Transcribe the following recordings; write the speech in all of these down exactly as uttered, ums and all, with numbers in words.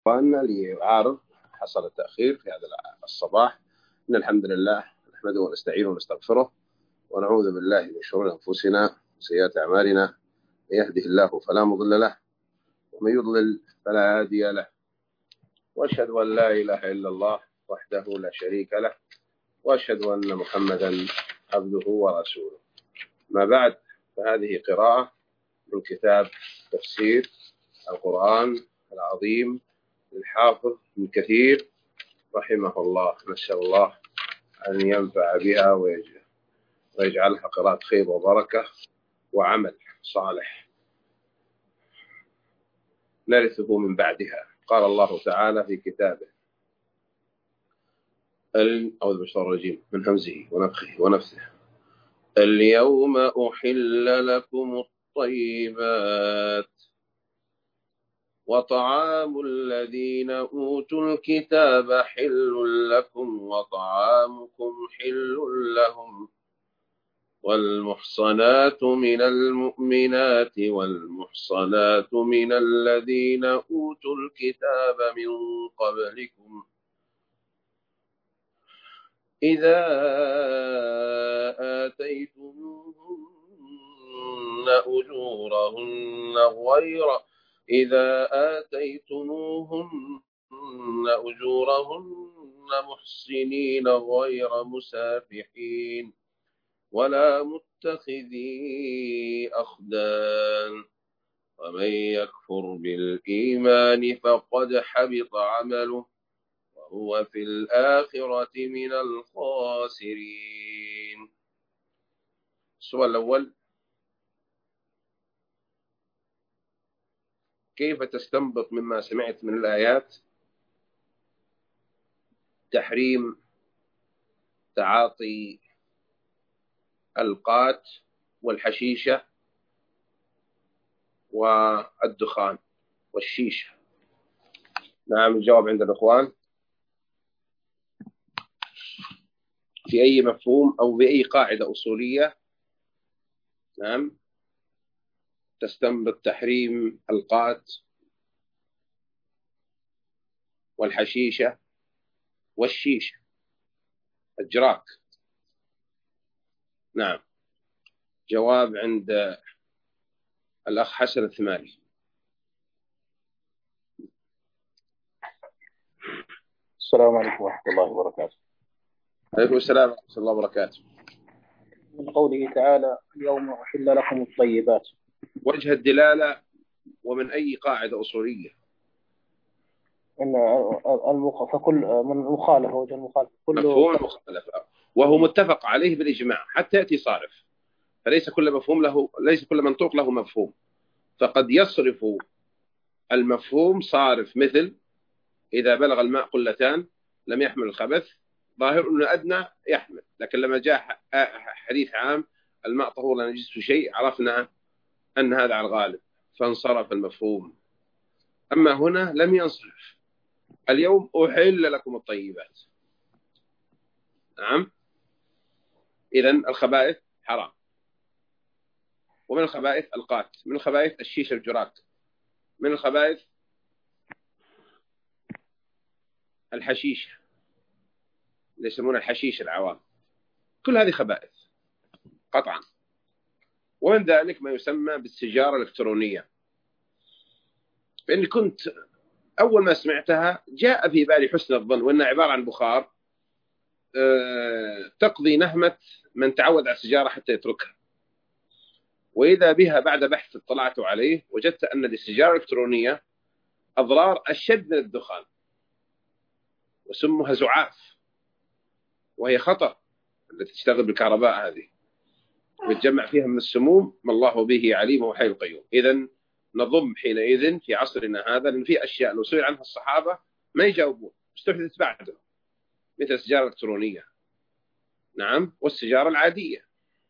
وأن ليعارض حصل التأخير في هذا الصباح. إن الحمد لله نحمده ونستعينه ونستغفره ونعوذ بالله من شرور أنفسنا وسيئات أعمالنا. من يهده الله فلا مضل له ومن يضلل فلا هادي له، وأشهد أن لا إله إلا الله وحده لا شريك له، وأشهد أن محمدا عبده ورسوله. ما بعد، فهذه قراءة من كتاب تفسير القرآن العظيم للحافظ ابن كثير رحمه الله. نسأل الله أن ينفع بها ويجعلها قراءة خير وبركة وعمل صالح نرثه من بعدها. قال الله تعالى في كتابه: أعوذ بالله الرجيم من همزه ونفخه ونفثه: اليوم أحل لكم الطيبات وطعام الذين أوتوا الكتاب حل لكم وطعامكم حل لهم، والمحصنات من المؤمنات والمحصنات من الذين أوتوا الكتاب من قبلكم إذا آتيتموهن أجورهن غير إذا آتيتموهن أجورهن محسنين غير مسافحين ولا متخذي أخدان، ومن يكفر بالإيمان فقد حبط عمله وهو في الآخرة من الخاسرين. السؤال الأول: كيف تستنبط مما سمعت من الآيات تحريم تعاطي القات والحشيشة والدخان والشيشة؟ نعم، الجواب عند الإخوان. في أي مفهوم أو بأي قاعدة أصولية نعم تستنبط تحريم القات والحشيشة والشيشة الجراك؟ نعم، جواب عند الأخ حسن الثماني. السلام عليكم ورحمة الله وبركاته. عليكم السلام ورحمة الله وبركاته. من قوله تعالى: اليوم أحل لكم الطيبات، وجه الدلالة ومن أي قاعدة أصولية؟ إن المخ... فكل من المخالفة وجه المخالفة كله مفهوم المخالفة، وهو متفق عليه بالإجماع حتى يأتي صارف، فليس كل مفهوم له ليس كل منطوق له مفهوم، فقد يصرف المفهوم صارف، مثل إذا بلغ الماء قلتان لم يحمل الخبث، ظاهر أنه أدنى يحمل، لكن لما جاء حديث عام الماء طهور لا نجس شيء عرفنا أن هذا على الغالب فانصرف المفهوم. أما هنا لم ينصرف. اليوم أحل لكم الطيبات، نعم، إذن الخبائث حرام، ومن الخبائث القات، من الخبائث الشيشة الجراك، من الخبائث الحشيشة اللي يسمونها الحشيش العوام، كل هذه خبائث قطعا. ومن ذلك ما يسمى بالسجارة الإلكترونية، فإني كنت أول ما سمعتها جاء في بالي حسن الظن وأنها عبارة عن بخار تقضي نهمة من تعود على السجارة حتى يتركها، وإذا بها بعد بحث اطلعت عليه وجدت أن للسجارة الإلكترونية أضرار أشد من الدخان، وسمها زعاف، وهي خطر التي تشتغل بالكهرباء هذه ويتجمع فيها من السموم ما الله به عليم وحي القيوم. إذن نضم حينئذ في عصرنا هذا، لأن في أشياء لو سئل عنها الصحابة ما يجاوبون، استحدثت بعدهم، مثل السجارة الإلكترونية نعم والسجارة العادية.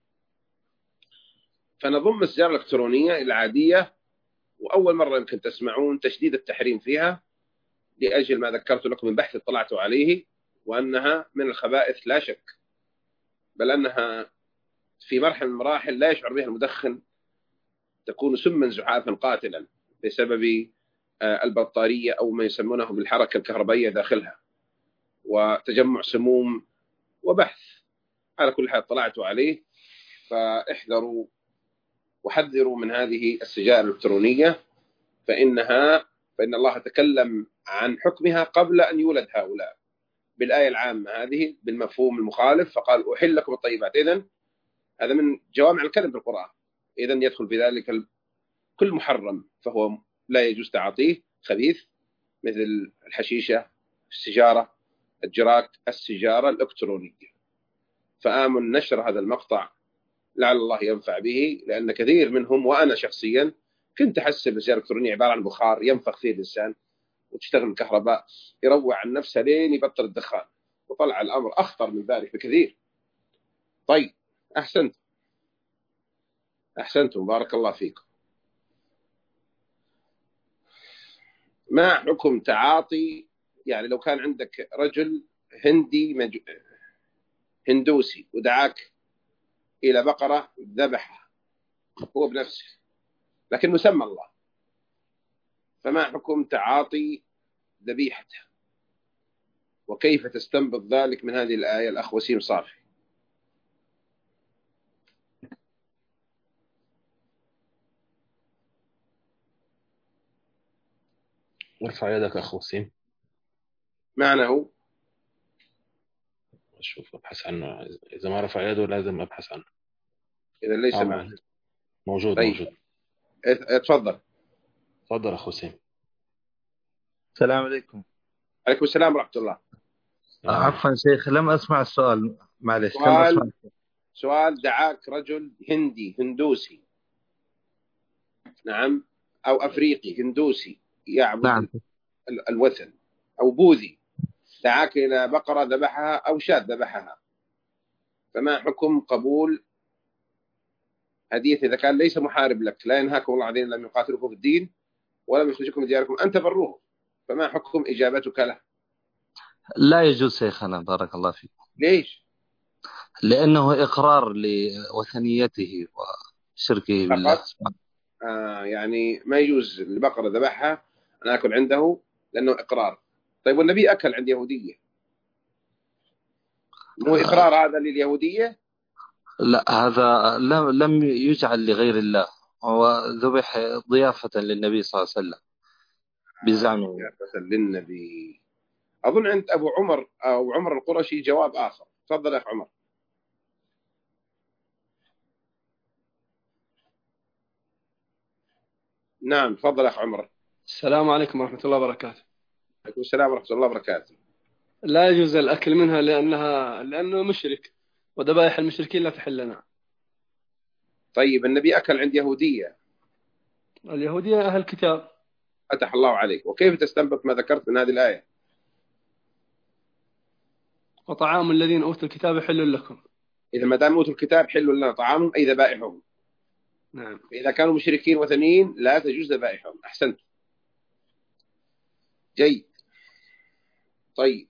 فنضم السجارة الإلكترونية العادية، وأول مرة يمكن تسمعون تشديد التحريم فيها لأجل ما ذكرت لكم من بحث اطلعت عليه، وأنها من الخبائث لا شك، بل أنها في مرحلة من المراحل لا يشعر بها المدخن تكون سما زحافا قاتلا بسبب البطارية أو ما يسمونه بالحركة الكهربائية داخلها، وتجمع سموم وبحث. على كل حال طلعتوا عليه، فاحذروا وحذروا من هذه السجائر الإلكترونية، فإنها فإن الله تكلم عن حكمها قبل أن يولد هؤلاء بالآية العامة هذه بالمفهوم المخالف، فقال أحل لكم الطيبات. إذن هذا من جوامع الكلم في القرآن، إذن يدخل في ذلك كل محرم، فهو لا يجوز تعاطيه، خبيث، مثل الحشيشة، السجارة، الجراك، السجارة الإلكترونية. فآمن نشر هذا المقطع لعل الله ينفع به، لأن كثير منهم وأنا شخصيا كنت أحسب السجارة الإلكترونية عبارة عن بخار ينفخ فيه الإنسان وتشتغل الكهرباء يروع عن نفسه لين يبطل الدخان، وطلع الأمر أخطر من ذلك بكثير. طيب، أحسنت أحسنتم بارك الله فيكم. ما حكم تعاطي، يعني لو كان عندك رجل هندي مج... هندوسي ودعاك إلى بقرة ذبحها هو بنفسه لكنه سمى الله، فما حكم تعاطي ذبيحته؟ وكيف تستنبط ذلك من هذه الآية؟ الأخ وسيم صافي. ارفع يدك أخ وسيم. معنى أشوف أبحث عنه، إذا ما رفع يده لازم أبحث عنه. إذا ليس آه معه موجود. طيب. موجود. اتفضل. تفضل أخ وسيم. السلام عليكم. عليكم السلام ورحمة الله. عفوا شيخ لم أسمع السؤال، معلش. سؤال سؤال دعاك رجل هندي هندوسي، نعم، أو أفريقي هندوسي يعبد نعم. الوثن، أو بوذي، دعاك إلى بقرة ذبحها أو شاة ذبحها، فما حكم قبول هدية إذا كان ليس محارب لك؟ لا ينهاكم الله الذين لم يقاتلوكم في الدين ولم يخرجوكم من دياركم أن تبروه، فما حكم إجابتك له؟ لا يجوز شيخنا بارك الله فيك. ليش؟ لأنه إقرار لوثنيته وشركه بالله. آه يعني ما يجوز البقرة ذبحها أنا أكل عنده لأنه إقرار. طيب والنبي أكل عند يهودية، مو إقرار آه. هذا لليهودية؟ لا، هذا لم يجعل لغير الله، هو ذبح ضيافة للنبي صلى الله عليه وسلم بزعمه. ضيافة للنبي. أظن عند أبو عمر أو عمر القرشي جواب آخر. تفضل يا أخ عمر. نعم تفضل يا أخ عمر. السلام عليكم ورحمة الله وبركاته. عليكم السلام ورحمة الله وبركاته. لا يجوز الأكل منها لأنها لأنه مشرك، وذبائح المشركين لا تحل لنا. طيب النبي أكل عند يهودية. اليهودية أهل كتاب. فتح الله عليك. وكيف تستنبط ما ذكرت من هذه الآية؟ وطعام الذين أوتوا الكتاب حل لكم. إذا ما دام أوتوا الكتاب حل لنا طعامهم أي ذبائحهم. نعم. إذا كانوا مشركين وثنيين لا تجوز ذبائحهم. أحسنت. جيد. طيب،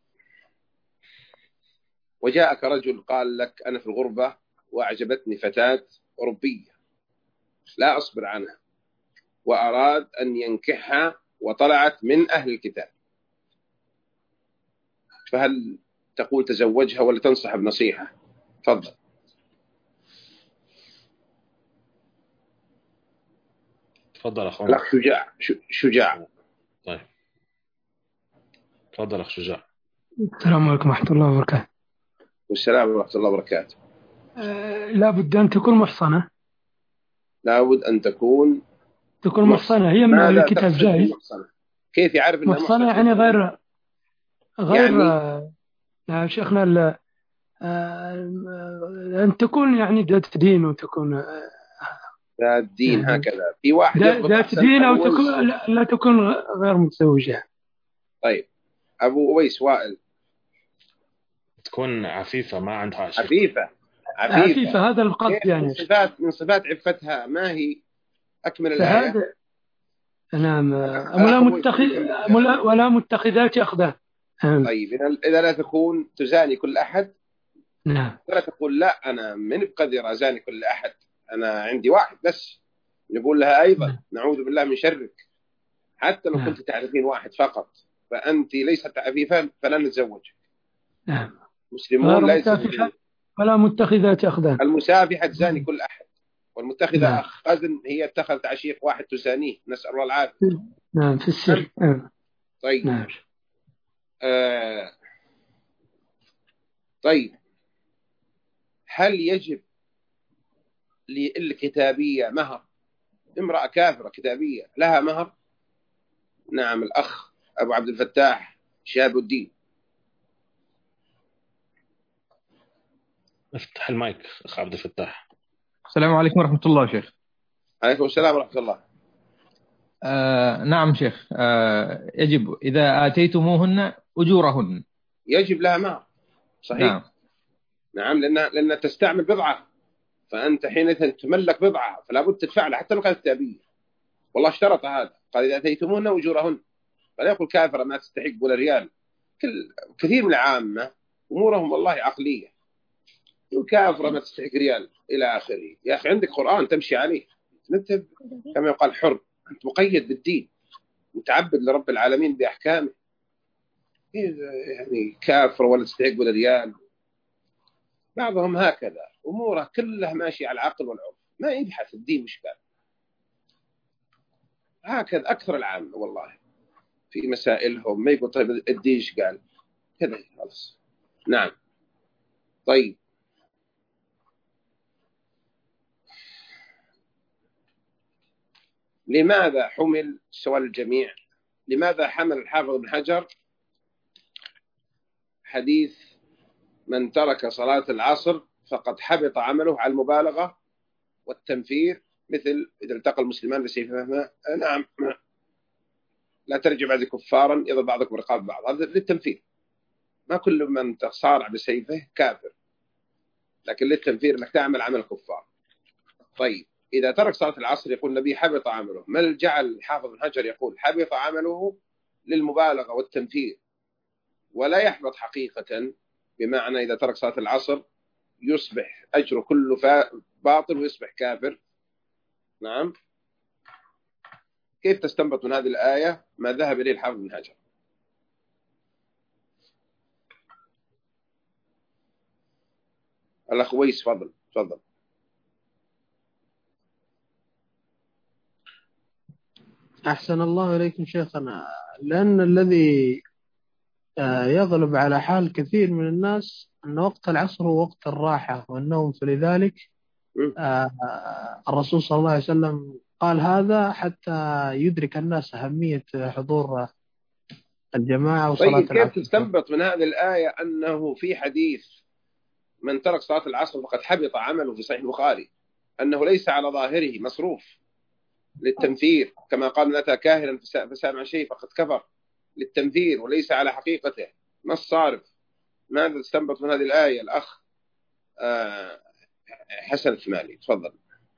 وجاءك رجل قال لك أنا في الغربة وأعجبتني فتاة أوروبية لا أصبر عنها، وأراد أن ينكحها وطلعت من أهل الكتاب، فهل تقول تزوجها ولا تنصح بنصيحة؟ تفضل. تفضل أخ عمر. الأخ شجاع. شجاع. طيب تفضل أخ شجاع. السلام عليكم ورحمة الله وبركاته. والسلام ورحمة الله وبركاته. أه لابد أن تكون محصنة. لابد أن تكون تكون محصنة. هي من أهل الكتاب جاي. كيف يعرف أنها محصنة؟ يعني غير غير يعني... آه شيخنا ال... آه أن تكون يعني ذات دين وتكون ذات دين يعني هكذا. في واحد ذات دين أو تكون لا, لا تكون غير متزوجة. طيب أبو أويس وائل. تكون عفيفة ما عندها عشق. عفيفة. عفيفة. عفيفة هذا القصد يعني. من صفات من صفات عفتها ما هي؟ أكمل الآية. نعم. ولا متخذ ولا متخذات أخدان. طيب إذا لا تكون تزاني كل أحد. نعم. ولا تقول لا أنا من بقدر أزاني كل أحد، أنا عندي واحد بس. نقول لها أيضا نعوذ بالله من شرك. حتى لو نعم كنت تعرفين واحد فقط فأنت ليست عفيفا فلا نتزوجك. نعم مسلمون غير لا متافحة يتزوجون. ولا متخذات أخدان. المسافحة تزاني كل أحد، والمتخذة نعم أخ أذن هي اتخذت عشيق واحد تزانيه، نسأل الله العافية. نعم في نعم. السر. نعم طيب نعم آه طيب هل يجب للكتابية مهر؟ امرأة كافرة كتابية لها مهر؟ نعم الأخ أبو عبد الفتاح شهاب الدين. افتح المايك أخ عبد الفتاح. السلام عليكم ورحمة الله شيخ. عليكم السلام ورحمة الله. آه نعم شيخ، آه يجب إذا آتيتموهن أجورهن. يجب لها مهر صحيح. نعم نعم لأنها لأنها تستعمل بضعة، فأنت حينئذ تملك بضعة فلا بد تدفع لها حتى لو كانت كتابية. والله اشترط هذا، قال إذا آتيتموهن أجورهن، فلا يقول كافرة ما تستحق ولا ريال. كل كثير من العامة أمورهم والله عقلية، كافرة ما تستحق ريال إلى آخره. يا أخي عندك قرآن تمشي عليه، أنت كما يقال حر، أنت مقيد بالدين، متعبد لرب العالمين بأحكامه. يعني كافرة ولا تستحق ولا ريال، بعضهم هكذا أموره كلها ماشية على العقل والعرف، ما يبحث الدين مش قال. هكذا أكثر العامة والله في مسائلهم، ما يقول طيب الدين ايش قال كذا خلاص. نعم طيب لماذا حمل سؤال الجميع لماذا حمل الحافظ ابن حجر حديث من ترك صلاة العصر فقد حبط عمله على المبالغة والتنفير، مثل إذا التقى المسلمان بسيفهما نعم لا ترجع بعد كفارا يضرب بعضكم رقاب بعض، هذا للتنفير. ما كل من تصارع بسيفه كافر، لكن للتنفير انك تعمل عمل كفار. طيب إذا ترك صلاة العصر يقول النبي حبط عمله، ما جعل حافظ بن حجر يقول حبط عمله للمبالغة والتنفير ولا يحبط حقيقة، بمعنى إذا ترك صلاة العصر يصبح أجره كله باطل ويصبح كافر؟ نعم. كيف تستنبط من هذه الآية ما ذهب إليه الحافظ بن حجر؟ الأخ ويس فضل تفضل. أحسن الله إليكم شيخنا. لأن الذي يغلب على حال كثير من الناس أن وقت العصر هو وقت الراحة والنوم، فلذلك الرسول صلى الله عليه وسلم قال هذا حتى يدرك الناس أهمية حضور الجماعة وصلاة طيب العصر. كيف تستنبط من هذه الآية أنه في حديث من ترك صلاة العصر فقد حبط عمله في صحيح البخاري أنه ليس على ظاهره مصروف للتنفير، كما قال من أتى كاهنا فسامع شيء فقد كفر، للتنفير وليس على حقيقته نص صارف؟ ماذا تستنبط من هذه الآية الأخ آه حسن الثمالي تفضل.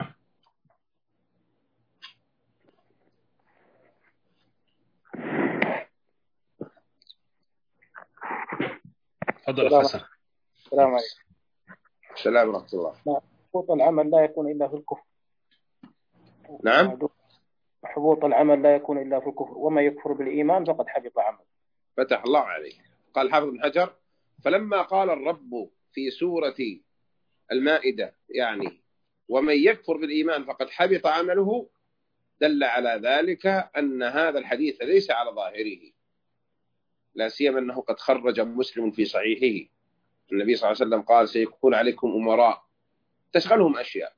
تفضل حسن. السلام عليكم. السلام ورحمة الله. حبوط العمل لا يكون إلا في الكفر. نعم. حبوط العمل لا يكون إلا في الكفر، وما يكفر بالإيمان فقد حبط عمل. فتح الله عليه. قال حافظ بن حجر فلما قال الرب في سورة المائدة يعني ومن يكفر بالإيمان فقد حبط عمله، دل على ذلك أن هذا الحديث ليس على ظاهره، لا سيما أنه قد خرج مسلم في صحيحه النبي صلى الله عليه وسلم قال سيكون عليكم أمراء تشغلهم أشياء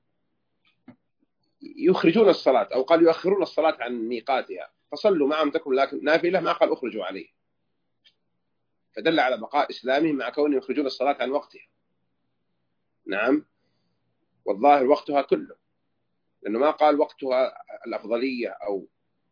يخرجون الصلاة، أو قال يؤخرون الصلاة عن ميقاتها فصلوا معهم تكن لكن نافلة، ما قال أخرجوا عليه، فدل على بقاء إسلامهم مع كونهم يخرجون الصلاة عن وقتها. نعم. والظاهر وقتها كله، لأنه ما قال وقتها الأفضلية أو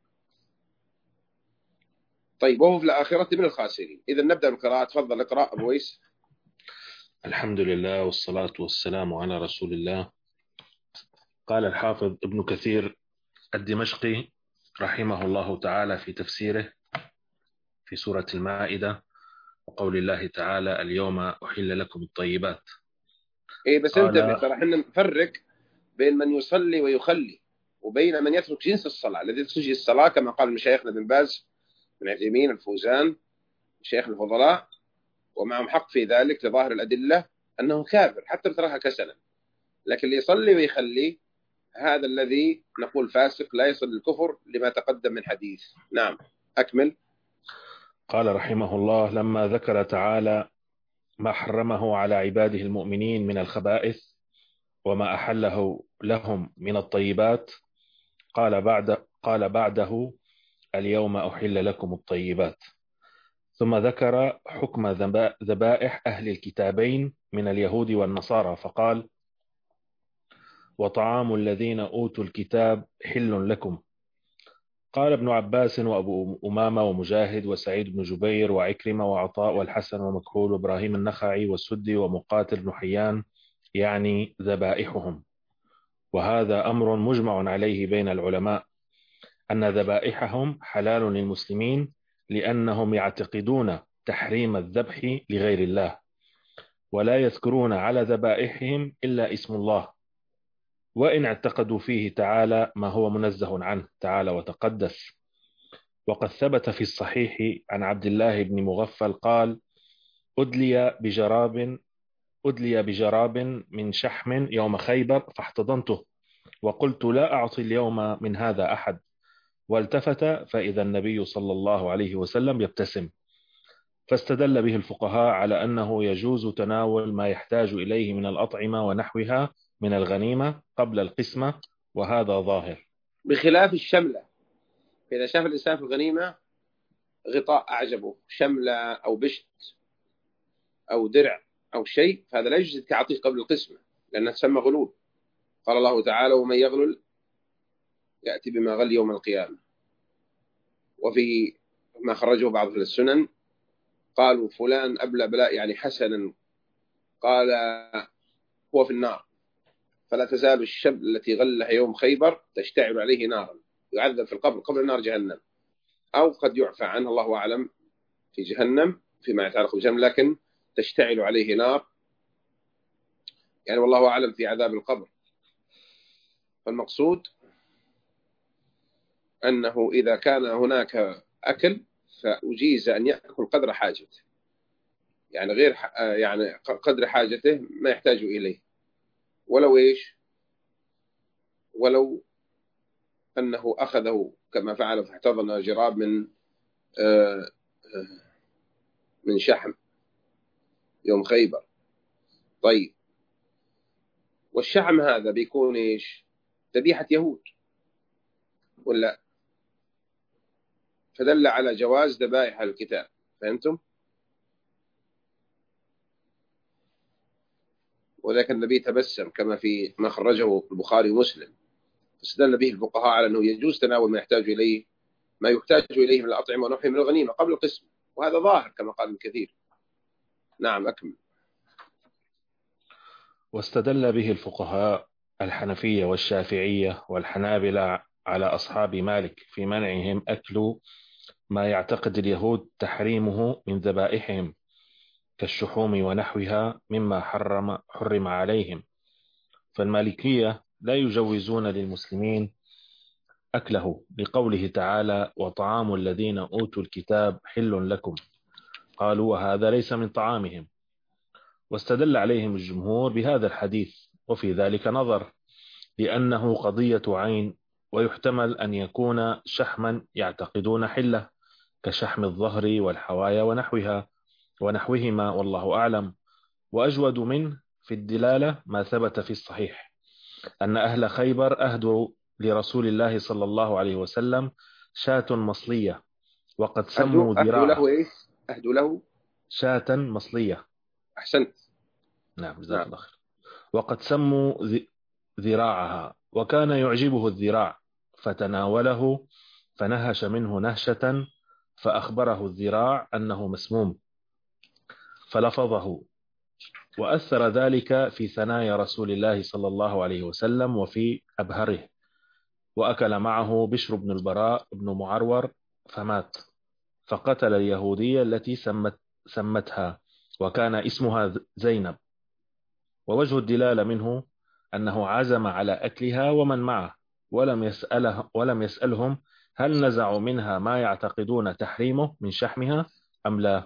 طيب وهو في الآخرة من الخاسرين. إذا نبدأ بالقراءة. تفضل اقرأ أبو ويس. الحمد لله والصلاة والسلام على رسول الله. قال الحافظ ابن كثير الدمشقي رحمه الله تعالى في تفسيره في سورة المائدة وقول الله تعالى اليوم أحل لكم الطيبات. إيه بس انتبه ترى احنا نفرق بين من يصلي ويخلي، وبين من يترك جنس الصلاة الذي يترك الصلاة كما قال مشايخنا بن باز بن عثيمين الفوزان شيخ الفضلاء ومعهم حق في ذلك لظاهر الأدلة أنه كافر حتى بتركها كسلا، لكن اللي يصلي ويخلي هذا الذي نقول فاسق لا يصل للكفر لما تقدم من حديث. نعم أكمل. قال رحمه الله: لما ذكر تعالى ما حرمه على عباده المؤمنين من الخبائث وما أحله لهم من الطيبات قال بعد قال بعده: اليوم أحل لكم الطيبات. ثم ذكر حكم ذبائح أهل الكتابين من اليهود والنصارى فقال: وطعام الذين أوتوا الكتاب حل لكم. قال ابن عباس وأبو أمامة ومجاهد وسعيد بن جبير وعكرمة وعطاء والحسن ومكحول وإبراهيم النخعي والسدي ومقاتل بن حيان، يعني ذبائحهم. وهذا أمر مجمع عليه بين العلماء أن ذبائحهم حلال للمسلمين لأنهم يعتقدون تحريم الذبح لغير الله، ولا يذكرون على ذبائحهم إلا اسم الله، وإن اعتقدوا فيه تعالى ما هو منزه عنه تعالى وتقدس. وقد ثبت في الصحيح عن عبد الله بن مغفل قال: أدلي بجراب أدلي بجراب من شحم يوم خيبر فاحتضنته وقلت لا أعطي اليوم من هذا أحد، والتفت فإذا النبي صلى الله عليه وسلم يبتسم، فاستدل به الفقهاء على أنه يجوز تناول ما يحتاج إليه من الأطعمة ونحوها من الغنيمة قبل القسمة، وهذا ظاهر. بخلاف الشملة، إذا شاف الإنسان في الغنيمة غطاء أعجبه، شملة أو بشت أو درع أو شيء، فهذا لا يجوز كعطيه قبل القسمة لأنه تسمى غلول. قال الله تعالى: ومن يغلل يأتي بما غل يوم القيامة. وفي ما خرجه بعض في السنن قالوا فلان أبلى بلاء يعني حسنا، قال هو في النار، فلا تزال الشبل التي غلها يوم خيبر تشتعل عليه نارا يعذب في القبر قبل نار جهنم، أو قد يعفى عنه الله أعلم في جهنم فيما يتعلق بجهنم، لكن تشتعل عليه نار يعني والله أعلم في عذاب القبر. فالمقصود أنه إذا كان هناك أكل فأجيز أن يأكل قدر حاجته، يعني غير يعني قدر حاجته ما يحتاج إليه، ولو إيش ولو أنه أخذه كما فعل فاحتضن جراب من من شحم يوم خيبر. طيب، والشحم هذا بيكون إيش؟ ذبيحة يهود ولا؟ فدل على جواز ذبائح الكتاب. فهمتم؟ وذلك النبي تبسم كما في ما خرجه البخاري ومسلم، فاستدل به الفقهاء على أنه يجوز تناول ما يحتاج إليه ما يحتاج إليه من الأطعمة ونحوه من الغنيمة قبل القسم، وهذا ظاهر كما قال ابن كثير. نعم أكمل. واستدل به الفقهاء الحنفية والشافعية والحنابلة على أصحاب مالك في منعهم أكل ما يعتقد اليهود تحريمه من ذبائحهم كالشحوم ونحوها مما حرم حرم عليهم. فالمالكية لا يجوزون للمسلمين أكله لقوله تعالى: وطعام الذين أوتوا الكتاب حل لكم. قالوا وهذا ليس من طعامهم، واستدل عليهم الجمهور بهذا الحديث، وفي ذلك نظر لأنه قضية عين، ويحتمل أن يكون شحما يعتقدون حله كشحم الظهر والحوايا ونحوها ونحوهما، والله أعلم. وأجود منه في الدلالة ما ثبت في الصحيح أن أهل خيبر أهدوا لرسول الله صلى الله عليه وسلم شاة مصلية، وقد سموا ذراعه. أهدوا له إيه؟ أهدوا له شاة مصلية. أحسنت. نعم جزاك الله خير. وقد سموا ذراعها، وكان يعجبه الذراع فتناوله فنهش منه نهشة، فأخبره الذراع أنه مسموم فلفظه، وأثر ذلك في ثنايا رسول الله صلى الله عليه وسلم وفي أبهره. وأكل معه بشر بن البراء بن معرور فمات، فقتل اليهودية التي سمت سمتها وكان اسمها زينب. ووجه الدلالة منه أنه عزم على أكلها ومن معه، ولم يسأله ولم يسألهم هل نزعوا منها ما يعتقدون تحريمه من شحمها أم لا.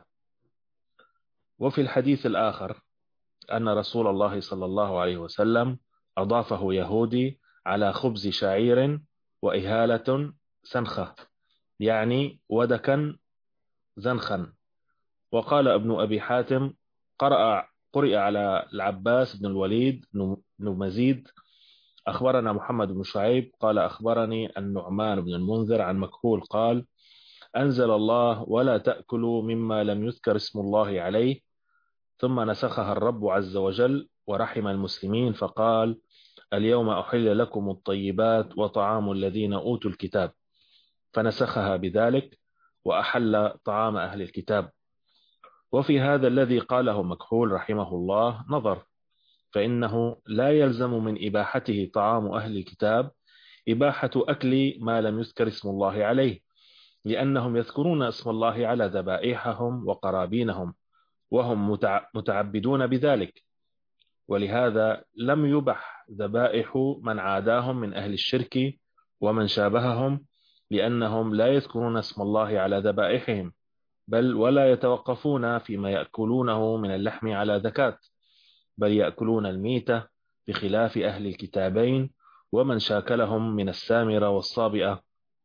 وفي الحديث الآخر أن رسول الله صلى الله عليه وسلم أضافه يهودي على خبز شعير وإهالة سنخة، يعني ودكا زنخا. وقال ابن أبي حاتم قرأ قرئ على العباس بن الوليد بن مزيد أخبرنا محمد بن شعيب قال أخبرني النعمان بن المنذر عن مكحول قال أنزل الله ولا تأكلوا مما لم يذكر اسم الله عليه، ثم نسخها الرب عز وجل ورحم المسلمين فقال اليوم أحل لكم الطيبات وطعام الذين أوتوا الكتاب، فنسخها بذلك وأحل طعام أهل الكتاب. وفي هذا الذي قاله مكحول رحمه الله نظر، فإنه لا يلزم من إباحته طعام أهل الكتاب إباحة أكل ما لم يذكر اسم الله عليه، لأنهم يذكرون اسم الله على ذبائحهم وقرابينهم وهم متعبدون بذلك، ولهذا لم يبح ذبائح من عاداهم من أهل الشرك ومن شابههم، لأنهم لا يذكرون اسم الله على ذبائحهم، بل ولا يتوقفون فيما يأكلونه من اللحم على ذكاة، بل يأكلون الميتة بخلاف أهل الكتابين ومن شاكلهم من السامرة والصابئة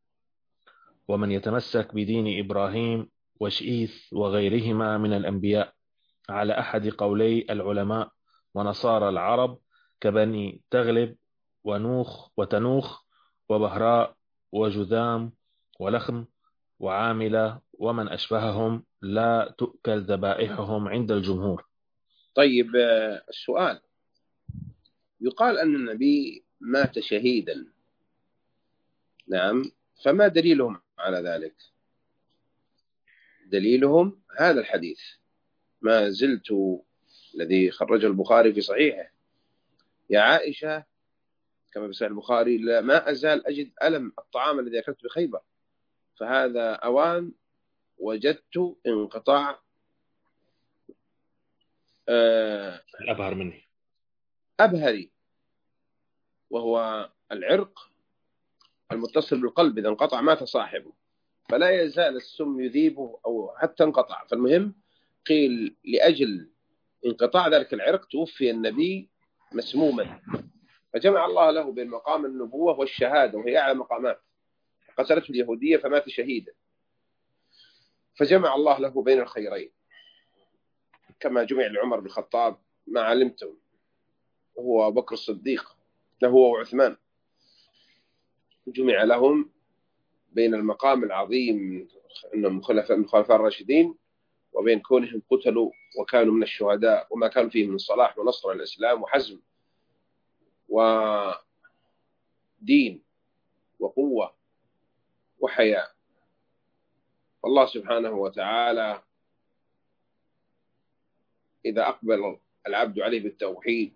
ومن يتمسك بدين إبراهيم وشئيث وغيرهما من الأنبياء على أحد قولي العلماء، ونصارى العرب كبني تغلب ونوخ وتنوخ وبهراء وجذام ولخم وعاملة ومن أشبههم لا تؤكل ذبائحهم عند الجمهور. طيب السؤال، يقال أن النبي مات شهيدا، نعم، فما دليلهم على ذلك؟ دليلهم هذا الحديث ما زلت الذي خرجه البخاري في صحيحه، يا عائشة كما في صحيح البخاري لا ما أزال أجد ألم الطعام الذي أكلت بخيبر، فهذا أوان وجدت انقطاع الأبهر مني أبهري، وهو العرق المتصل بالقلب، إذا انقطع مات صاحبه، فلا يزال السم يذيبه أو حتى انقطع. فالمهم قيل لأجل انقطاع ذلك العرق توفي النبي مسموما، فجمع الله له بين مقام النبوة والشهادة وهي أعلى مقامات، قتلته اليهودية فمات شهيدا، فجمع الله له بين الخيرين كما جمع لعمر بن الخطاب ما علمتم، وهو بكر الصديق هو وعثمان، جمع لهم بين المقام العظيم أنهم خلفاء من الخلفاء الراشدين وبين كونهم قتلوا وكانوا من الشهداء وما كانوا فيه من صلاح ونصر الإسلام وحزم ودين وقوة وحياة. والله سبحانه وتعالى إذا أقبل العبد عليه بالتوحيد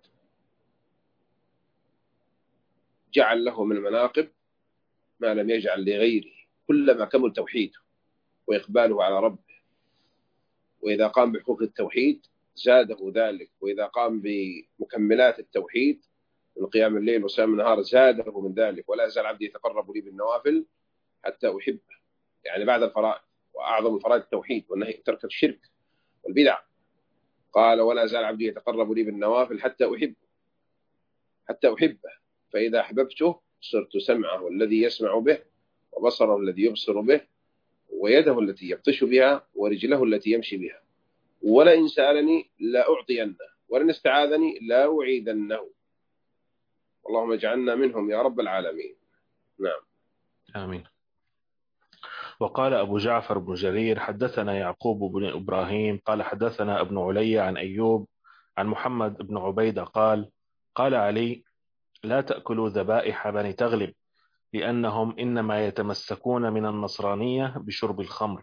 جعل له من المناقب ما لم يجعل لغيره كلما كمل توحيده وإقباله على ربه، وإذا قام بحقوق التوحيد زاده ذلك، وإذا قام بمكملات التوحيد من قيام الليل وصيام النهار زاده من ذلك. ولا يزال عبدي يتقرب لي بالنوافل حتى أحبه، يعني بعد الفرائض، وأعظم الفرائض التوحيد والنهي ترك الشرك والبدع. قال ولا يزال عبدي يتقرب لي بالنوافل حتى أحبه حتى أحبه فإذا أحببته صرت سمعه الذي يسمع به وبصره الذي يبصر به ويده التي يبطش بها ورجله التي يمشي بها، ولئن سألني لا أعطينه ولئن استعاذني لا أعيدنه. اللهم اجعلنا منهم يا رب العالمين. نعم آمين. وقال أبو جعفر بن جرير حدثنا يعقوب بن إبراهيم قال حدثنا ابن علي عن أيوب عن محمد بن عبيدة قال قال علي لا تأكلوا ذبائح بني تغلب لأنهم إنما يتمسكون من النصرانية بشرب الخمر.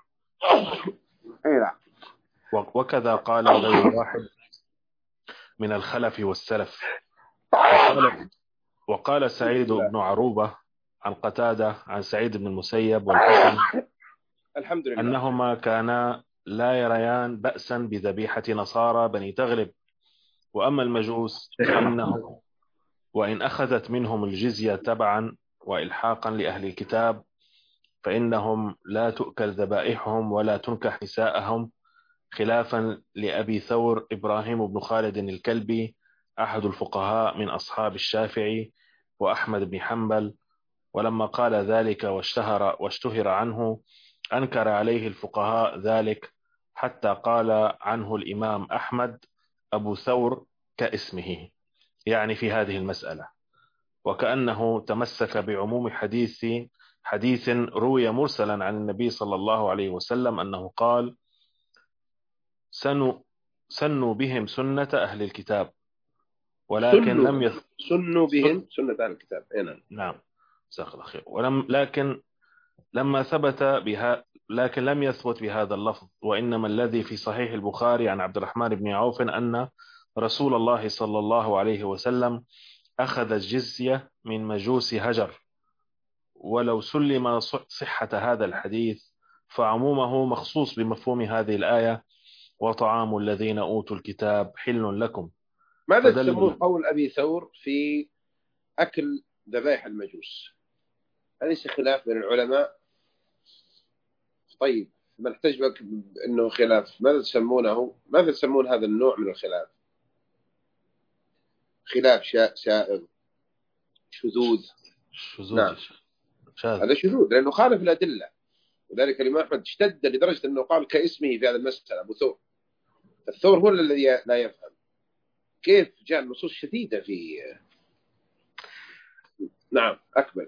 وكذا قال غير واحد من الخلف والسلف. وقال, وقال سعيد بن عروبة عن قتادة عن سعيد بن المسيب والحسن الحمد لله أنهما كانا لا يريان بأسا بذبيحة نصارى بني تغلب. وأما المجوس فإنه وإن أخذت منهم الجزية تبعا وإلحاقا لأهل الكتاب، فإنهم لا تؤكل ذبائحهم ولا تنكح نساءهم، خلافا لأبي ثور إبراهيم بن خالد الكلبي أحد الفقهاء من أصحاب الشافعي وأحمد بن حنبل. ولما قال ذلك واشتهر, واشتهر عنه أنكر عليه الفقهاء ذلك، حتى قال عنه الإمام أحمد أبو ثور كاسمه، يعني في هذه المسألة، وكأنه تمسك بعموم حديث حديث روي مرسلا عن النبي صلى الله عليه وسلم أنه قال: سنوا, سنوا بهم سنة أهل الكتاب، ولكن سنوا لم يث... سنوا سن... بهم سنة أهل الكتاب. هنا نعم، جزاك الله خير. ولم لكن لما ثبت بها لكن لم يثبت بهذا اللفظ، وإنما الذي في صحيح البخاري عن عبد الرحمن بن عوف أن رسول الله صلى الله عليه وسلم أخذ الجزية من مجوس هجر. ولو سلم صحة هذا الحديث فعمومه مخصوص بمفهوم هذه الآية: وطعام الذين أوتوا الكتاب حل لكم. ماذا فدل تسمون قول أبي ثور في أكل ذبائح المجوس؟ أليس خلاف بين العلماء؟ طيب ما نحتاج بك أنه خلاف، ماذا تسمونه؟ ماذا تسمون هذا النوع من الخلاف؟ خلاف شاء سائغ، شذوذ. شذوذ. نعم، شاذ. هذا شذوذ لأنه خالف الأدلة، وذلك الإمام أحمد اشتد لدرجة أنه قال كاسمه في هذا المسألة أبو ثور. الثور هو الذي لا يفهم كيف جاء النصوص شديدة في. نعم أكمل.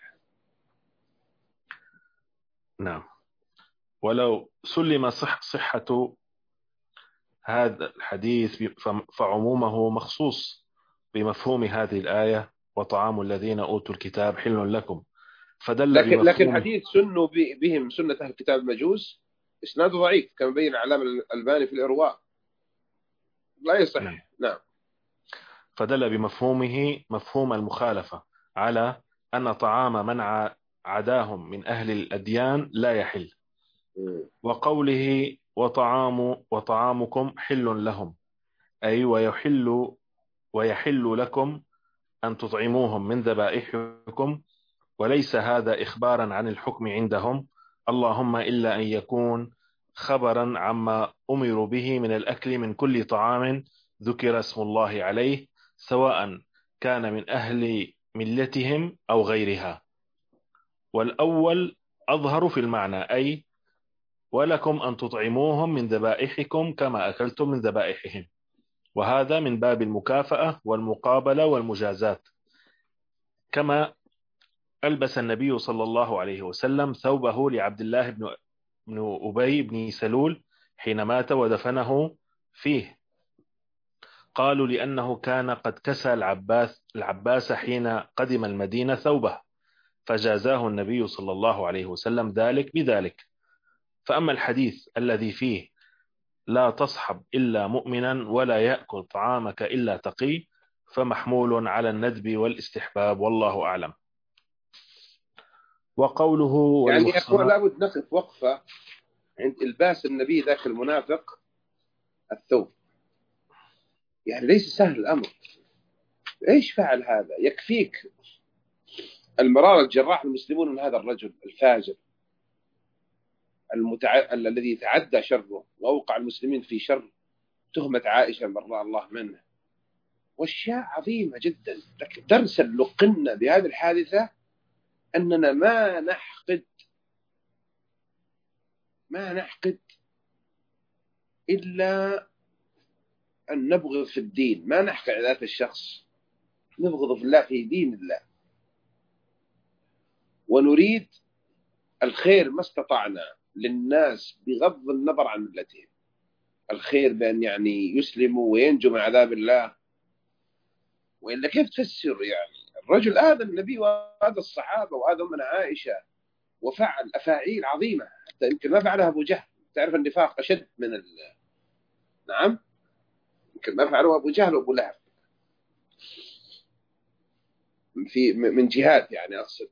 نعم، ولو سلم صح صحة هذا الحديث فعمومه مخصوص بمفهوم هذه الآية: وطعام الذين أوتوا الكتاب حل لكم. فدل لكن بمفهوم لكن حديث سنوا بهم سنة أهل الكتاب المجوس إسناده ضعيف كما بين العلامة الألباني في الإرواء، لا يصح. نعم. نعم. فدل بمفهومه مفهوم المخالفة على أن طعام من عداهم من أهل الأديان لا يحل. م. وقوله وطعام وطعامكم حل لهم، أي ويحل ويحل لكم أن تطعموهم من ذبائحكم، وليس هذا إخبارا عن الحكم عندهم، اللهم إلا أن يكون خبرا عما أمروا به من الأكل من كل طعام ذكر اسم الله عليه، سواء كان من أهل ملتهم أو غيرها. والأول أظهر في المعنى، أي ولكم أن تطعموهم من ذبائحكم كما أكلتم من ذبائحهم، وهذا من باب المكافأة والمقابلة والمجازات. كما ألبس النبي صلى الله عليه وسلم ثوبه لعبد الله بن بن أبي بن سلول حين مات ودفنه فيه، قالوا لأنه كان قد كسى العباس, العباس حين قدم المدينة ثوبه، فجازاه النبي صلى الله عليه وسلم ذلك بذلك. فأما الحديث الذي فيه لا تصحب إلا مؤمنا ولا يأكل طعامك إلا تقي، فمحمول على الندب والاستحباب، والله أعلم. وقوله يعني هو والمحصنات، لابد نقف وقفة عند إلباس النبي ذاك المنافق الثوب. يعني ليس سهل الأمر. إيش فعل هذا؟ يكفيك المرار الجراح المسلمون من هذا الرجل الفاجر المتع... الذي تعدى شره وأوقع المسلمين في شر تهمة عائشة برأ الله منه، واشياء عظيمة جدا. لكن درسا لقنا بهذه الحادثة أننا ما نحقد ما نحقد إلا أن نبغض في الدين، ما نحقد على ذات الشخص، نبغض في الله في دين الله، ونريد الخير ما استطعنا للناس بغض النظر عن ملتهم. الخير بأن يعني يسلموا وينجوا من عذاب الله. وإلا كيف تفسر يعني الرجل آذى النبي وآذى الصحابة وآذى أمنا عائشة وفعل أفاعيل عظيمة حتى يمكن ما فعلها أبو جهل. تعرف النفاق أشد من ال... نعم يمكن ما فعله أبو جهل وأبو لهب في من جهات، يعني أقصد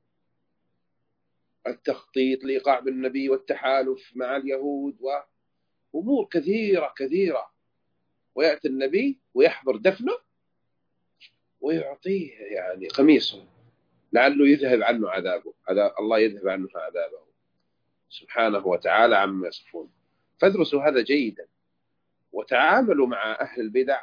التخطيط لإيقاع بالنبي والتحالف مع اليهود وأمور كثيرة كثيرة. ويأتي النبي ويحضر دفنه ويعطيه يعني قميصه لعله يذهب عنه عذابه، عذاب الله يذهب عنه عذابه سبحانه وتعالى عما يصفون. فادرسوا هذا جيدا، وتعاملوا مع أهل البدع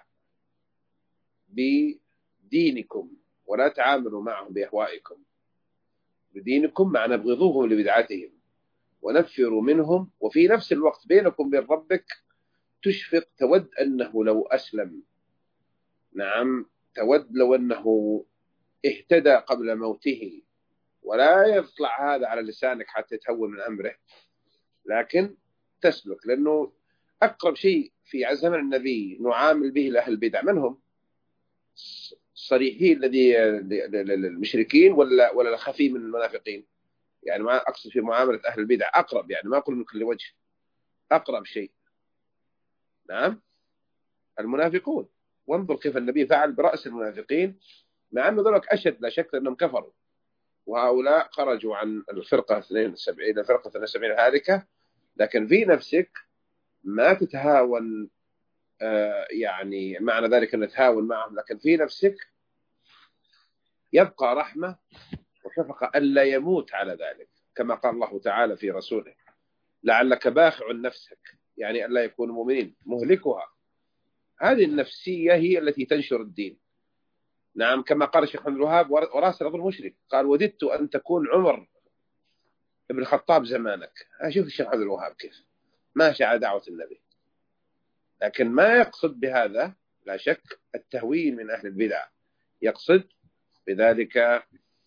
بدينكم، ولا تعاملوا معهم بأهوائكم. بدينكم معنى ابغضوهم لبدعتهم ونفروا منهم، وفي نفس الوقت بينكم وبين ربك تشفق، تود أنه لو أسلم، نعم تود لو أنه اهتدى قبل موته، ولا يطلع هذا على لسانك حتى يتهون من أمره، لكن تسلك. لأنه أقرب شيء في زمن النبي نعامل به لأهل البدع من هم؟ الصريحين الذي المشركين ولا ولا الخفي من المنافقين؟ يعني ما أقصد في معاملة أهل البدع أقرب، يعني ما أقول من كل وجه، أقرب شيء نعم المنافقون. وانظر كيف النبي فعل برأس المنافقين، مع أنه ذلك أشد لا شك أنهم كفروا، وهؤلاء خرجوا عن الفرقة اثنين وسبعين، الفرقة اثنين وسبعين هالكة، لكن في نفسك ما تتهاون. آه يعني معنى ذلك أن تتهاون معهم، لكن في نفسك يبقى رحمة وشفقة ألا يموت على ذلك، كما قال الله تعالى في رسوله: لعلك باخع نفسك، يعني ألا يكونوا مؤمنين، مهلكها. هذه النفسية هي التي تنشر الدين. نعم كما قال الشيخ محمد الوهاب وراسل أظن مشرك، قال: وددت أن تكون عمر ابن الخطاب زمانك. أشوف الشيخ محمد الوهاب كيف ماشي على دعوة النبي، لكن ما يقصد بهذا لا شك التهوين من أهل البدع، يقصد بذلك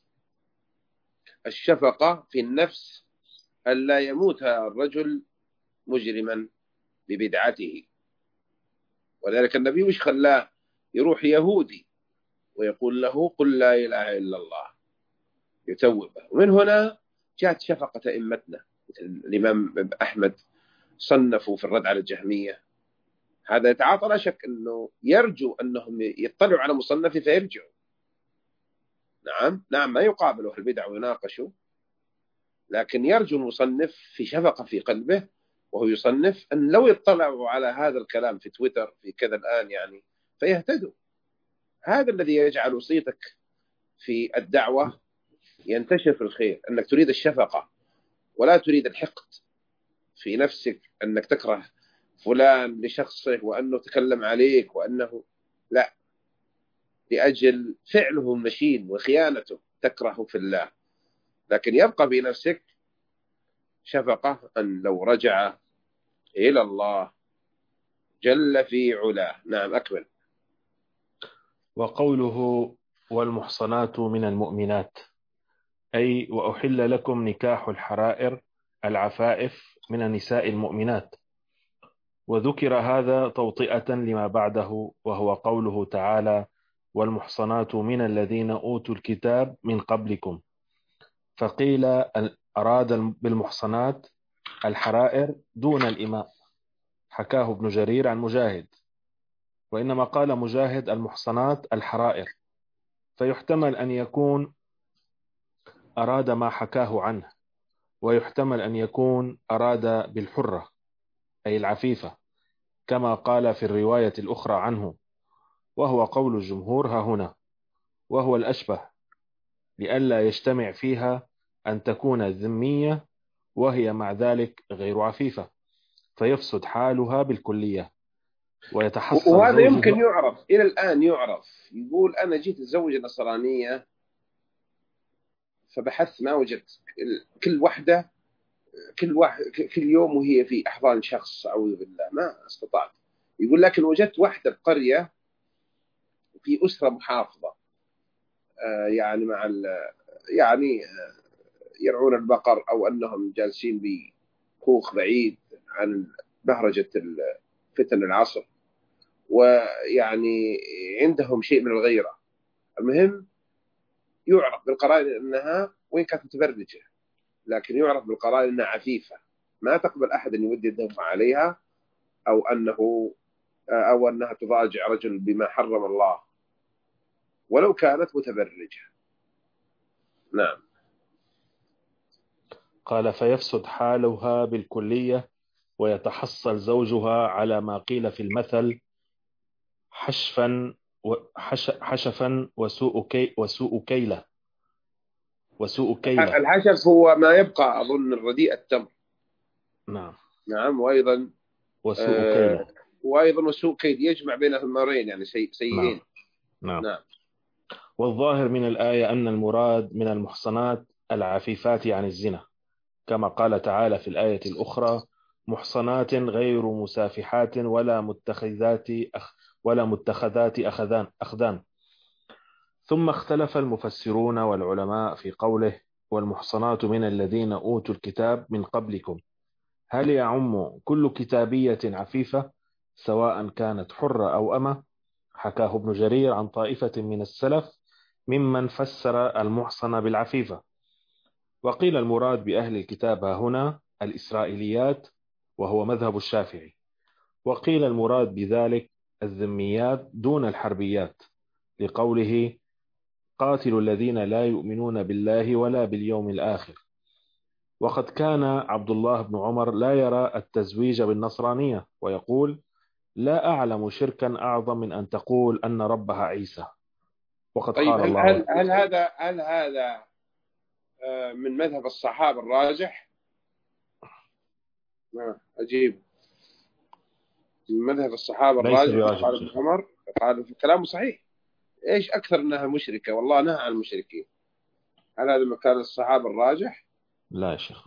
الشفقة في النفس ألا يموت الرجل مجرما ببدعته. ولذلك النبي وش خلاه يروح يهودي ويقول له: قل لا إله إلا الله، يتوبه. ومن هنا جاءت شفقة أئمتنا مثل الإمام أحمد، صنفوا في الرد على الجهمية. هذا يتعاطى لا شك أنه يرجو أنهم يطلعوا على مصنفه فيرجعوا. نعم نعم ما يقابلوا البدع ويناقشوا، لكن يرجو المصنف في شفقة في قلبه، وهو يصنف أن لو يطلعوا على هذا الكلام في تويتر في كذا الآن يعني فيهتدوا. هذا الذي يجعل صيتك في الدعوة ينتشر في الخير، أنك تريد الشفقة ولا تريد الحقد في نفسك، أنك تكره فلان لشخصه وأنه تكلم عليك وأنه لا، لأجل فعله المشين وخيانته تكره في الله. لكن يبقى في نفسك شفقة أن لو رجع إلى الله جل في علاه. نعم أكمل. وقوله: والمحصنات من المؤمنات، أي وأحل لكم نكاح الحرائر العفائف من النساء المؤمنات. وذكر هذا توطئة لما بعده، وهو قوله تعالى: والمحصنات من الذين أوتوا الكتاب من قبلكم. فقيل أراد بالمحصنات الحرائر دون الإماء، حكاه ابن جرير عن مجاهد، وإنما قال مجاهد المحصنات الحرائر، فيحتمل أن يكون أراد ما حكاه عنه، ويحتمل أن يكون أراد بالحرة أي العفيفة كما قال في الرواية الأخرى عنه، وهو قول الجمهور ها هنا، وهو الأشبه، لئلا يجتمع فيها أن تكون ذمية وهي مع ذلك غير عفيفة، فيفسد حالها بالكلية ويتحصل وهذا زوجها. يمكن يعرف إلى الآن، يعرف. يقول أنا جيت أتزوج نصرانية فبحثت ما وجدت، كل واحدة كل واحد كل يوم وهي في أحضان شخص، أعوذ بالله ما استطعت. يقول لكن وجدت واحدة بقرية في أسرة محافظة، آه يعني مع يعني آه يرعون البقر، أو أنهم جالسين بكوخ بعيد عن بهرجة فتن العصر، ويعني عندهم شيء من الغيرة. المهم يعرف بالقرائن أنها وين كانت متبرجة، لكن يعرف بالقرائن أنها عفيفة، ما تقبل أحد أن يودي الدم عليها، أو أنه أو أنها تضاجع رجل بما حرم الله ولو كانت متبرجة. نعم. قال: فيفسد حالها بالكلية ويتحصل زوجها على ما قيل في المثل: حشفا حش حشفا وسوء كي وسوء كيلة. وسوء كيلة. الحشف هو ما يبقى أظن الرديء التمر. نعم نعم. وأيضا وسوء آه كيلة. وأيضا وسوء كيد، يجمع بين الأمرين يعني سيء سيئين. نعم. نعم. نعم. والظاهر من الآية أن المراد من المحصنات العفيفات عن الزنا، كما قال تعالى في الآية الأخرى: محصنات غير مسافحات ولا متخذات أخ ولا متخذات أخذان أخدان. ثم اختلف المفسرون والعلماء في قوله: والمحصنات من الذين أوتوا الكتاب من قبلكم، هل يعم كل كتابية عفيفة سواء كانت حرة أو أمة؟ حكاه ابن جرير عن طائفة من السلف ممن فسر المحصنة بالعفيفة. وقيل المراد بأهل الكتاب هنا الإسرائيليات، وهو مذهب الشافعي. وقيل المراد بذلك الذميات دون الحربيات، لقوله: قاتلوا الذين لا يؤمنون بالله ولا باليوم الآخر. وقد كان عبد الله بن عمر لا يرى التزويج بالنصرانية، ويقول: لا أعلم شركا أعظم من أن تقول أن ربها عيسى. وقد طيب قال هل, الله هل, هل هذا هل هذا من مذهب الصحابة الراجح؟ أجيب. من مذهب الصحابة الراجح قال ابن عمر، قال في كلامه صحيح. إيش أكثر أنها مشركة؟ والله نهى عن المشركين. هل هذا مكان الصحابة الراجح؟ لا يا شيخ.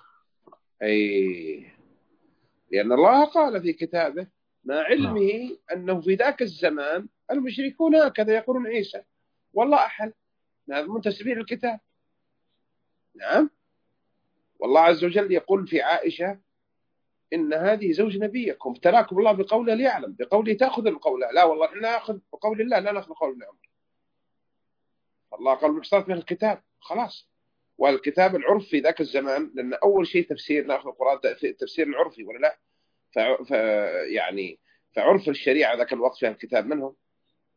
أي، لأن الله قال في كتابه مع علمه أنه في ذاك الزمان المشركون هكذا يقولون عيسى والله أحل، هذا منتسبين الكتاب. نعم. والله عز وجل يقول في عائشة: إن هذه زوج نبيكم ابتلاكم الله بقوله ليعلم، بقوله تأخذ القول. لا والله إحنا نأخذ بقول الله، لا نأخذ بقول الله. الله قال محصنات من الكتاب، خلاص. والكتاب العرف في ذاك الزمان، لأن أول شيء تفسير نأخذ القرآن تفسير العرفي ولا لا؟ ف... ف... يعني فعرف الشريعة ذاك الوقت فيها الكتاب من هم؟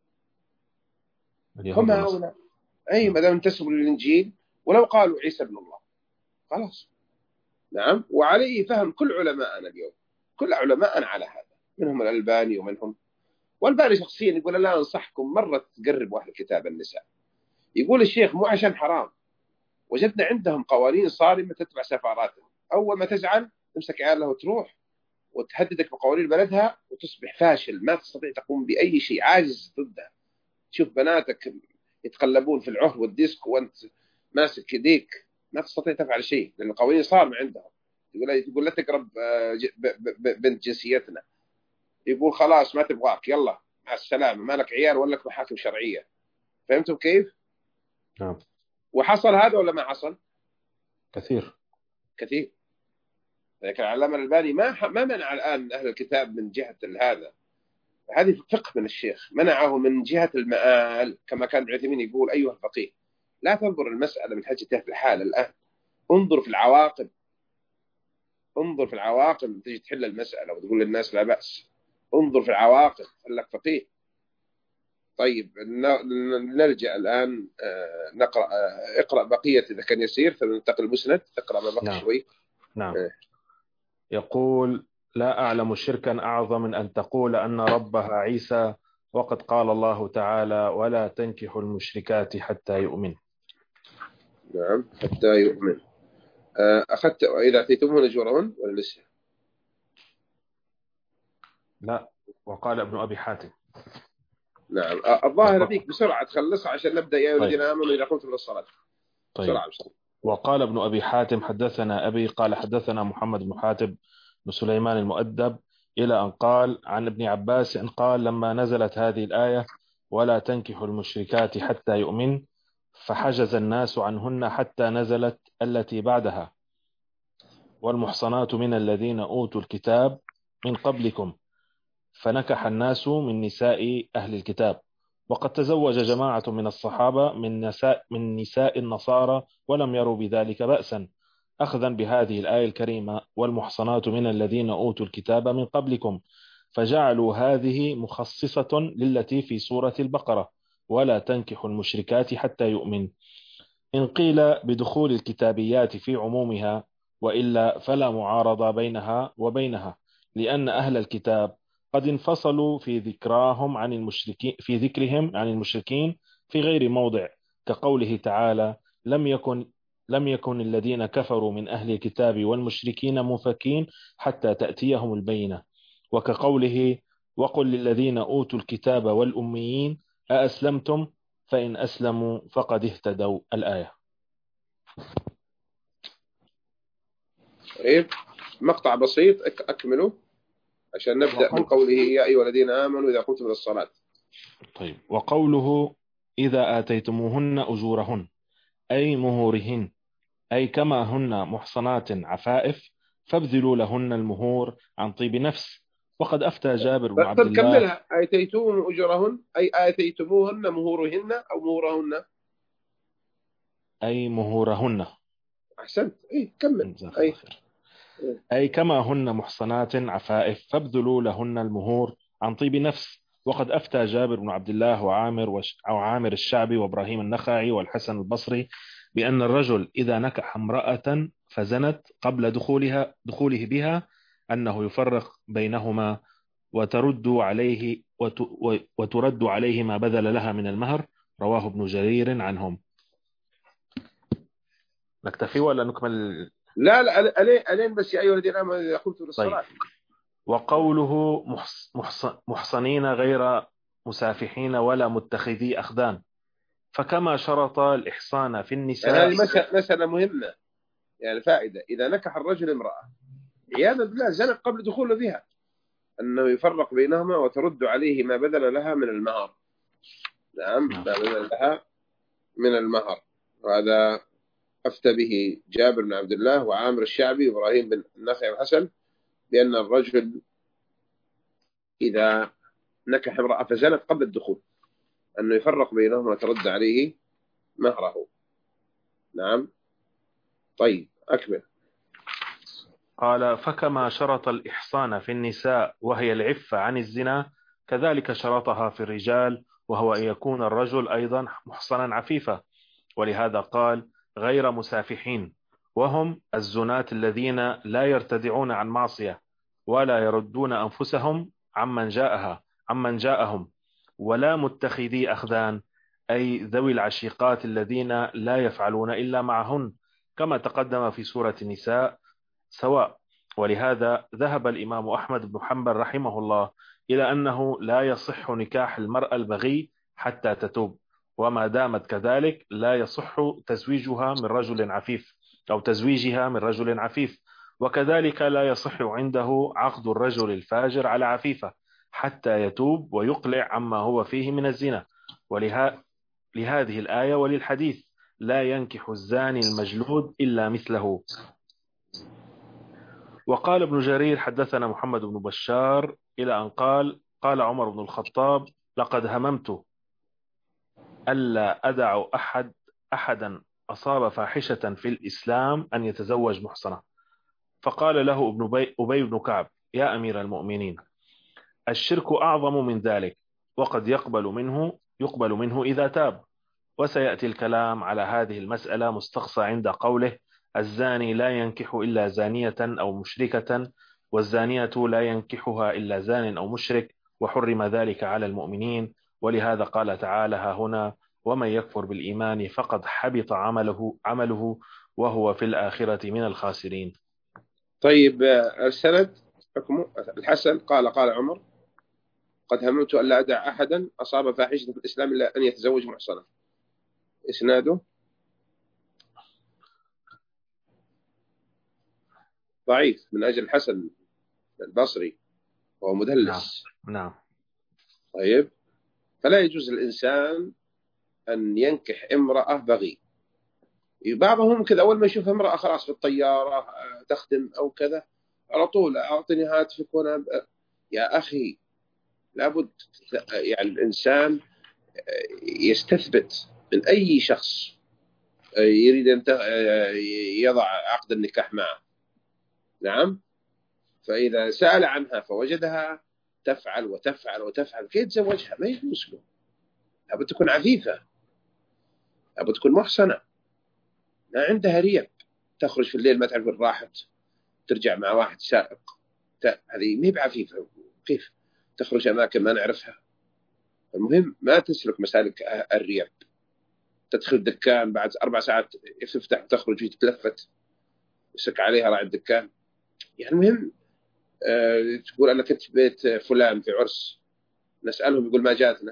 هم هؤلاء. أي ما دام انتسبوا للإنجيل ولو قالوا عيسى ابن الله خلاص. نعم. وعليه فهم كل علماءنا اليوم، كل علماءنا على هذا، منهم الألباني ومنهم، والباني شخصيا يقول: لا أنصحكم مرة تقرب واحد كتاب النساء. يقول الشيخ: مو عشان حرام، وجدنا عندهم قوانين صارمة تتبع سفاراتهم، أول ما تزعل تمسك عيالها وتروح وتهددك بقوانين بلدها وتصبح فاشل، ما تستطيع تقوم بأي شيء، عاجز ضدها. تشوف بناتك يتقلبون في العهر والديسك وأنت ماسك يديك، ما تستطيع تفعل شيء لأن القوانين صارمة عندهم. يقول تقول لا تقرب بنت جنسيتنا، يقول خلاص ما تبغاك، يلا مع السلامة، ما لك عيال ولا لك محاكم شرعية. فهمتم كيف؟ نعم. وحصل هذا ولا ما حصل؟ كثير كثير. لكن العلامة الألباني ما ما منع الآن أهل الكتاب من جهة هذا، هذه فقه من الشيخ، منعه من جهة المآل. كما كان ابن عثيمين يقول: أيها الفقيه، لا تنظر المسألة من حيث الحال الآن، انظر في العواقب، انظر في العواقب. تجي تحل المسألة وتقول للناس لا بأس، انظر في العواقب، خلك فقيه. طيب نرجع الآن نقرأ، اقرأ بقية إذا كان يسير، فننتقل المسند. اقرأ ما بقي. نعم. شوي. نعم. يقول: لا أعلم شركا أعظم من أن تقول أن ربها عيسى، وقد قال الله تعالى: ولا تنكحوا المشركات حتى يؤمن. نعم، حتى يؤمن. أخذت إذا أتيتمهن أجورهن ولا لسه؟ لا، وقال ابن أبي حاتم. نعم. الظاهر بيك بسرعة تخلصها عشان نبدأ. يا أيها الذين آمنوا إذا قمتم للصلاة. طيب. بسرعة بسرعة. وقال ابن أبي حاتم: حدثنا أبي قال حدثنا محمد بن حاتم بن سليمان المؤدب، إلى أن قال عن ابن عباس أن قال: لما نزلت هذه الآية ولا تنكحوا المشركات حتى يؤمن، فحجز الناس عنهن حتى نزلت التي بعدها: والمحصنات من الذين أوتوا الكتاب من قبلكم، فنكح الناس من نساء أهل الكتاب. وقد تزوج جماعة من الصحابة من نساء, من نساء النصارى ولم يروا بذلك بأسا، أخذا بهذه الآية الكريمة: والمحصنات من الذين أوتوا الكتاب من قبلكم، فجعلوا هذه مخصصة للتي في سورة البقرة: ولا تنكحوا المشركات حتى يؤمن. إن قيل بدخول الكتابيات في عمومها، وإلا فلا معارضة بينها وبينها، لأن أهل الكتاب قد انفصلوا في ذكراهم عن المشركين في ذكرهم عن المشركين في غير موضع، كقوله تعالى: لم يكن لم يكن الذين كفروا من أهل الكتاب والمشركين منفكين حتى تأتيهم البينة. وكقوله وقل للذين أوتوا الكتاب والأميين أأسلمتم فإن أسلموا فقد اهتدوا الآية. طيب مقطع بسيط أكمله عشان نبدأ من قوله يا أيها الذين آمنوا إذا قمتم إلى الصلاة. طيب وقوله إذا آتيتموهن أجورهن أي مهورهن أي كما هن محصنات عفائف فابذلوا لهن المهور عن طيب نفس. وقد أفتى جابر بن عبد طب الله. كملها آتيتوهم أجورهن أي آتيتموهن مهورهن أو مهورهن أي مهورهن. أحسنت. أي كمل. أي. أي كما هن محصنات عفائف فابذلوا لهن المهور عن طيب نفس. وقد أفتى جابر بن عبد الله وعامر وش... أو عامر الشعبي وإبراهيم النخعي والحسن البصري بأن الرجل إذا نكح امرأة فزنت قبل دخولها دخوله بها أنه يفرق بينهما وترد عليه وت... وترد عليه ما بذل لها من المهر. رواه ابن جرير عنهم. نكتفي ولا نكمل؟ لا لا ألين ألين بس يا أيها الذين آمنوا إذا قمتم للصلاة. طيب. وقوله محص... محص... محصنين غير مسافحين ولا متخذي أخدان فكما شرط الإحصان في النساء. يعني هذه مسألة, مسألة مهمة يعني فائدة. إذا نكح الرجل امرأة عياذا بالله زنت قبل دخوله بها أنه يفرق بينهما وترد عليه ما بذل لها من المهر. نعم ما بذل لها من المهر. وهذا أفتى به جابر بن عبد الله وعامر الشعبي وإبراهيم بن النخعي والحسن بأن الرجل إذا نكح امرأة فزنت قبل الدخول أنه يفرق بينهما وترد عليه مهره. نعم. طيب أكمل. قال فكما شرط الإحصان في النساء وهي العفة عن الزنا كذلك شرطها في الرجال وهو أن يكون الرجل أيضا محصنا عفيفا. ولهذا قال غير مسافحين وهم الزنات الذين لا يرتدعون عن معصية ولا يردون أنفسهم عمن جاءها عمن جاءهم ولا متخذي أخدان أي ذوي العشيقات الذين لا يفعلون إلا معهن كما تقدم في سورة النساء سواء. ولهذا ذهب الإمام أحمد بن حنبل رحمه الله إلى أنه لا يصح نكاح المرأة البغي حتى تتوب وما دامت كذلك لا يصح تزويجها من رجل عفيف أو تزويجها من رجل عفيف. وكذلك لا يصح عنده عقد الرجل الفاجر على عفيفة حتى يتوب ويقلع عما هو فيه من الزنا. ولها لهذه الآية وللحديث لا ينكح الزاني المجلود إلا مثله. وقال ابن جرير حدثنا محمد بن بشار إلى أن قال قال عمر بن الخطاب لقد هممت ألا أدع أحد أحدا أصاب فاحشة في الإسلام أن يتزوج محصنة. فقال له ابن بي أبي بن كعب يا أمير المؤمنين الشرك أعظم من ذلك وقد يقبل منه يقبل منه إذا تاب. وسيأتي الكلام على هذه المسألة مستقصى عند قوله الزاني لا ينكح إلا زانية أو مشركة والزانية لا ينكحها إلا زان أو مشرك وحرم ذلك على المؤمنين. ولهذا قال تعالى ها هنا ومن يكفر بالإيمان فقد حبط عمله عمله وهو في الآخرة من الخاسرين. طيب السند حكمه الحسن قال قال عمر قد هممت ألا أدع أحدا أصاب فاحشة في الإسلام إلا أن يتزوج محصنة. إسناده ضعيف من أجل الحسن البصري وهو مدلس. نعم. نعم. طيب فلا يجوز الإنسان أن ينكح امرأة بغي. بعضهم كذا أول ما يشوف امرأة خلاص في الطيارة تخدم أو كذا على طول أعطني هاتفك وأنا يا أخي لابد يعني الإنسان يستثبت من أي شخص يريد أن يضع عقد النكاح معه. نعم. فإذا سأل عنها فوجدها تفعل وتفعل وتفعل كيف يتزوجها؟ ما يجوز له. لابد تكون عفيفة لابد تكون محصنة ما عندها ريب تخرج في الليل ما تعرف وين راحت ترجع مع واحد سائق هذه ما هي بعفيفة. كيف تخرج أماكن ما نعرفها؟ المهم ما تسلك مسالك الريب تدخل دكان بعد أربع ساعات تفتح وتخرج تتلفت يسك عليها راعي الدكان. يعني المهم أه تقول أنا كنت بيت فلان في عرس، نسألهم يقول ما جاتنا.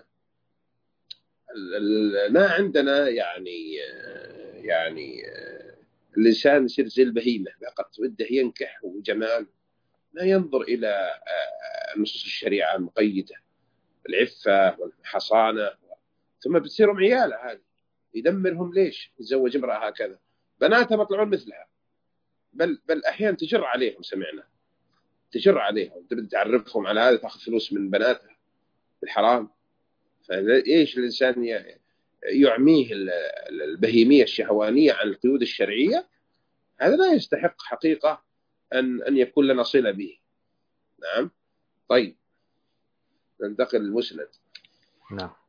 ما عندنا يعني يعني الإنسان يصير زي البهيمة فقط، وده ينكح وجمال، لا ينظر إلى نصوص الشريعة المقيدة العفة والحصانة، ثم بتصيرهم عيالة هذه يدمرهم. ليش يتزوج امرأة هكذا؟ بناتها بطلعون مثلها، بل بل أحيانا تجر عليهم، سمعنا تجر عليهم، تبدأ تعرفهم على هذا، تأخذ فلوس من بناتها بالحرام. فإيش الإنسان يعميه البهيمية الشهوانية عن القيود الشرعية، هذا لا يستحق حقيقة أن أن يكون لنا صلة به. نعم. طيب ننتقل للمسند. نعم.